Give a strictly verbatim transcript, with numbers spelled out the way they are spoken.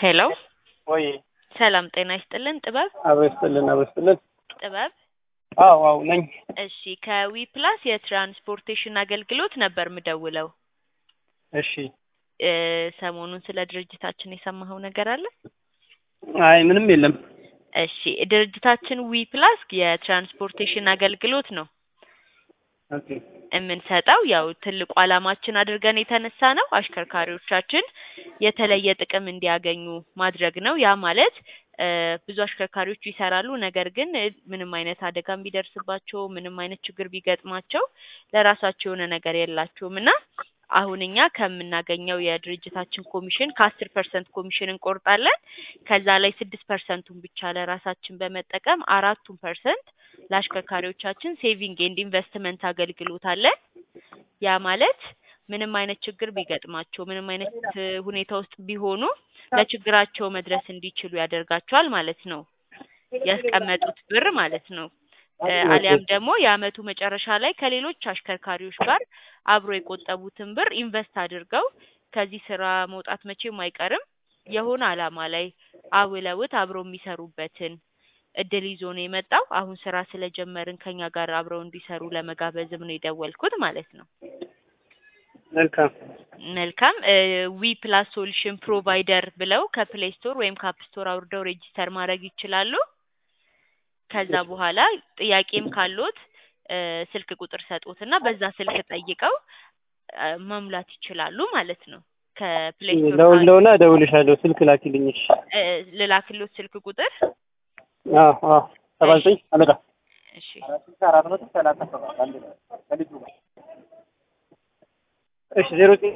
ሄሎ ወይ ሰላም ጤና ይስጥልን ጥበብ አበስጥልን አበስጥልን ጥበብ አዎ አዎ ነኝ እሺ ከዊ ፕላስ የትራንስፖርቴሽን አገልግሎት ነበር ምደውለው እሺ እ ሰሞኑን ስለ ድርጅታችን የሰማኸው ነገር አለ አይ ምንም የለም እሺ ድርጅታችን ዊ ፕላስ የትራንስፖርቴሽን አገልግሎት ነው ኦኬ እምንሰጠው ያው ትልቁ አላማችን አድርገን የተነሳ ነው አሽከርካሪዎቻችን የተለየ ጥቅም እንዲያገኙ ማድረግ ነው ያ ማለት ብዙ አሽከርካሪዎች ይሰራሉ ነገር ግን ምንም አይነት አደጋም ቢደርስባቸው ምንም አይነት ችግር ቢገጥማቸው ለራሳቸው የሆነ ነገር የላቸውምና አሁንኛ ከምናገኘው የድርጅታችን ኮሚሽን ከ10 ፐርሰንት ኮሚሽን እንቆርጣለን ከዛ ላይ ስድስት ፐርሰንቱን ብቻ ለራሳችን በመጠቀም አራት ፐርሰንት ለአሽከርካሪዎቻችን ሴቪንግ ኤንድ ኢንቨስትመንት አገልግሎት አለ ያ ማለት ምንም አይነት ችግር ቢገጥማቸው ምንም አይነት ሁኔታ ውስጥ ቢሆኑ ለችግራቸው መድረስ እንዲችሉ ያደርጋቸዋል ማለት ነው ያስቀመጡት ብር ማለት ነው አሊያም ደግሞ የአመቱ መጨረሻ ላይ ከሌሎች አሽከርካሪዎች ጋር አብሮ የቆጠቡትን ብር ኢንቨስት አድርገው ከዚህ ስራ መውጣት መቼም አይቀርም የሆነ አላማ ላይ አውለውት አብሮ የሚሰሩበትን እድል ይዞ ነው የመጣው አሁን ስራ ስለጀመርን ከኛ ጋር አብረው እንዲሰሩ ለመጋበዝም ነው የደወልኩት ማለት ነው መልካም መልካም ዊ ፕላስ ሶሉሽን ፕሮቫይደር ብለው ከፕሌይ ስቶር ወይም ከአፕ ስቶር አውርደው ሬጂስተር ማድረግ ይችላሉ ከዛ በኋላ ጥያቄም ካሉት ስልክ ቁጥር ሰጡትና በዛ ስልክ ጠይቀው መሙላት ይችላሉ ማለት ነው ከፕሌይ ስቶር ለውለውና ደውልሻለሁ ስልክ ላኪልኝ እሺ ለላክሉት ስልክ ቁጥር አዎ አዎ ሰባ ዘጠኝ አለቃ እሺ እሺ ዜሮ